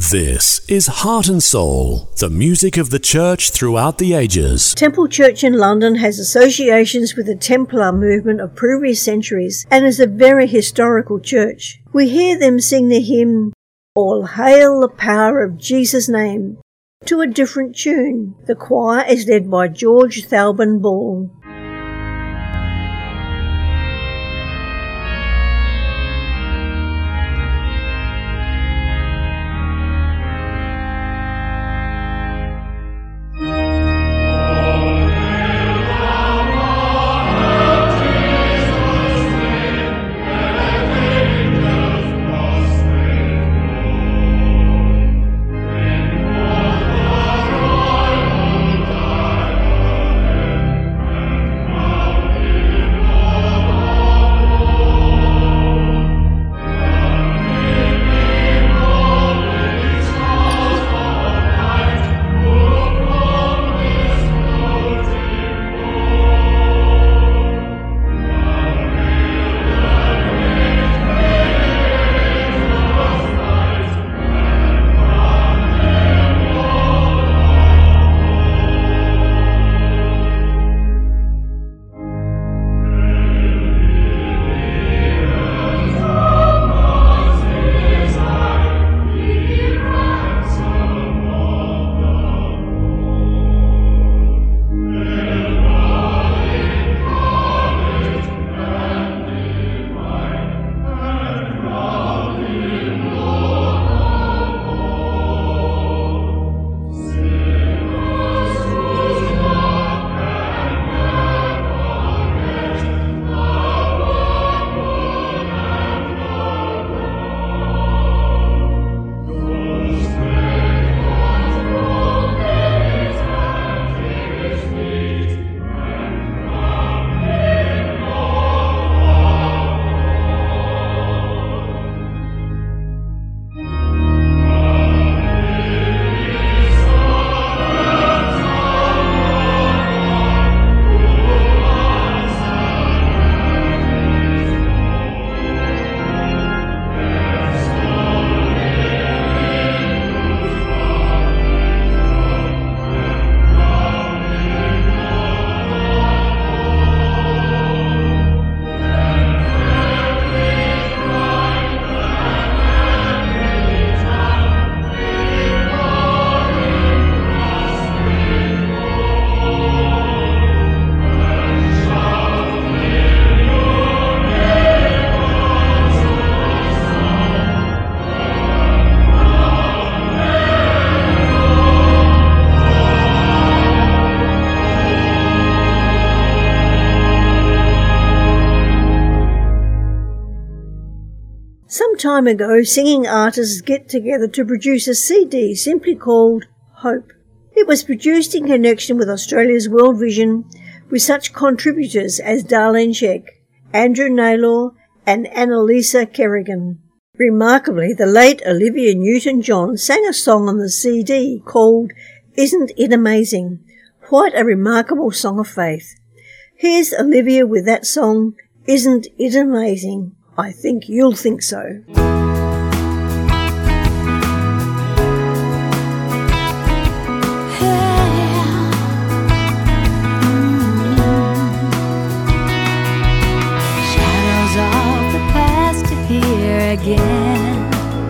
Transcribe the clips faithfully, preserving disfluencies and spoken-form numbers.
This is Heart and Soul, the music of the church throughout the ages. Temple Church in London has associations with the Templar movement of previous centuries and is a very historical church. We hear them sing the hymn, "All Hail the Power of Jesus' Name," to a different tune. The choir is led by George Thalben Ball. Some time ago, singing artists get together to produce a C D simply called Hope. It was produced in connection with Australia's World Vision with such contributors as Darlene Zschech, Andrew Naylor and Annalisa Kerrigan. Remarkably, the late Olivia Newton-John sang a song on the C D called Isn't It Amazing? Quite a remarkable song of faith. Here's Olivia with that song, Isn't It Amazing? I think you'll think so. Shadows of the past appear again.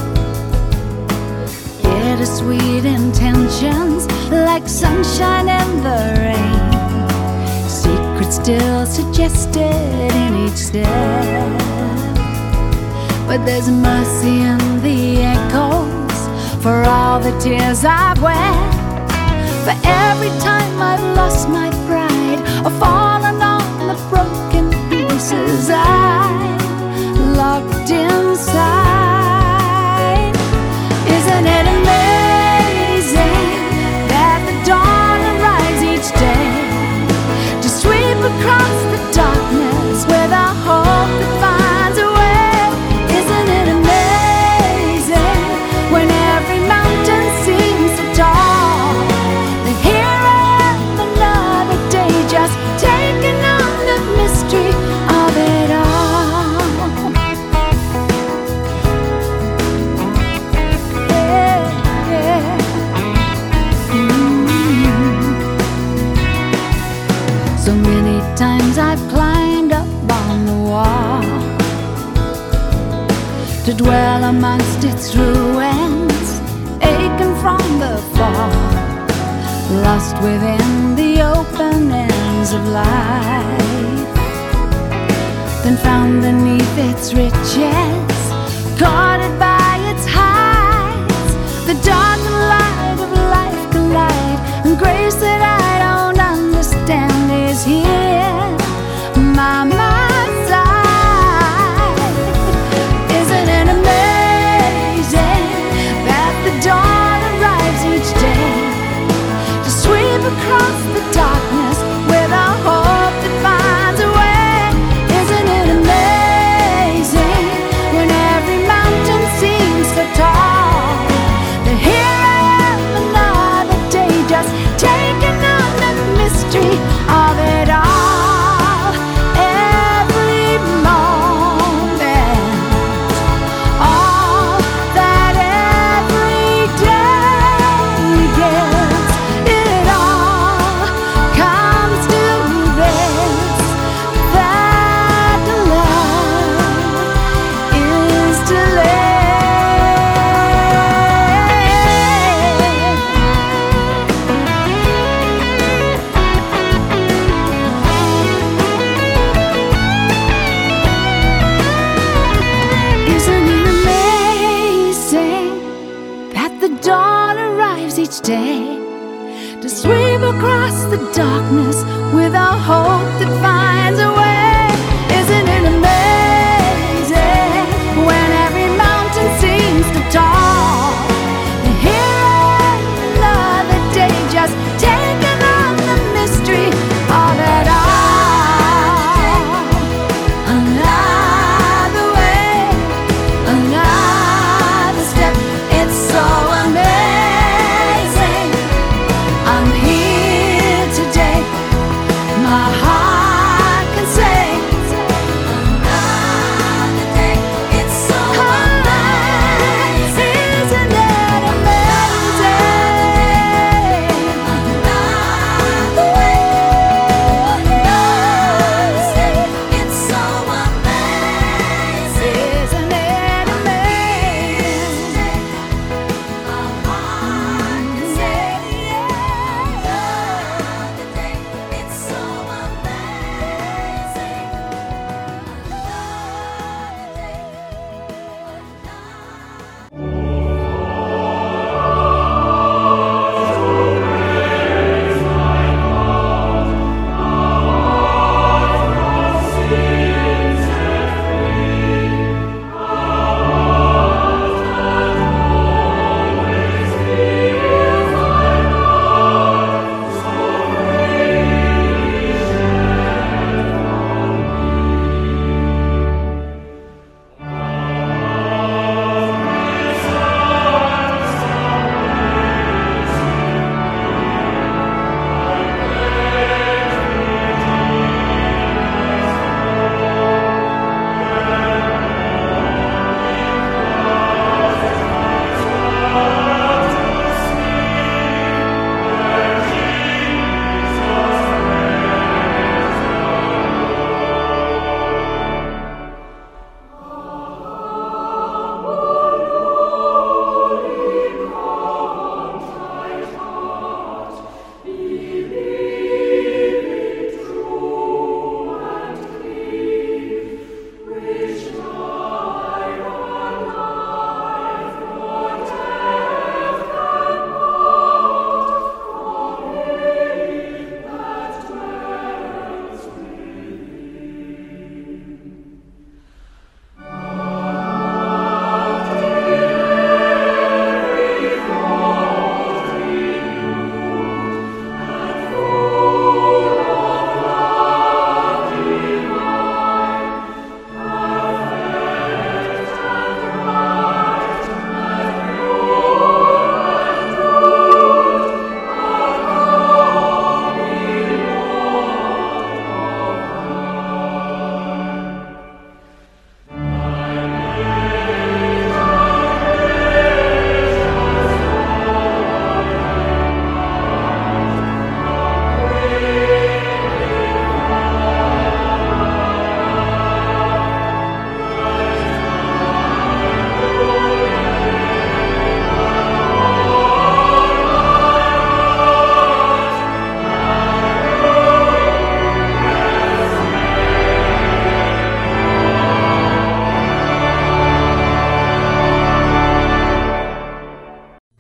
Bittersweet intentions like sunshine in the rain. Secrets still suggested in each step. But there's mercy in the echoes for all the tears I've wept. For every time I've lost my pride or fallen on the broken pieces I locked inside. Isn't it amazing that the dawn arrives each day to sweep across the darkness with a hope that finds a way? Taking on the mystery of it all. dwell amongst its ruins, aching from the fall, lost within the openings of life, then found beneath its riches, guarded by its heights, the dark and light of life collide, and grace that I don't understand is here by my side. Isn't it amazing that the dawn arrives each day to sweep across the darkness with a hope that finds a way? Isn't it amazing when every mountain seems so tall, that here I am another day just taking on the mystery of it all? Every moment, all that every day gives, it all comes to this, that love is to live. Isn't it amazing that the dawn arrives each day to sweep across the darkness with a hope that finds a way? Isn't it amazing when every mountain seems to tall, and here I am another day just taking on the mystery of it all? Another way, another step, it's so amazing. I'm here today, my heart can say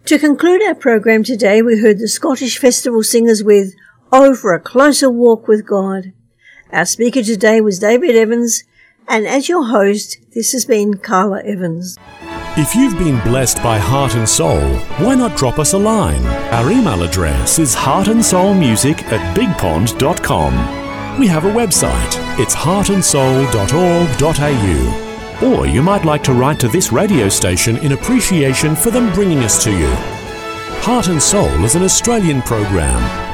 To conclude our program today, we heard the Scottish Festival Singers with Oh, for a Closer Walk with God. Our speaker today was David Evans, and as your host, this has been Carla Evans. If you've been blessed by Heart and Soul, why not drop us a line? Our email address is heartandsoulmusic at bigpond dot com. We have a website. It's heart and soul dot org dot a u. Or you might like to write to this radio station in appreciation for them bringing us to you. Heart and Soul is an Australian program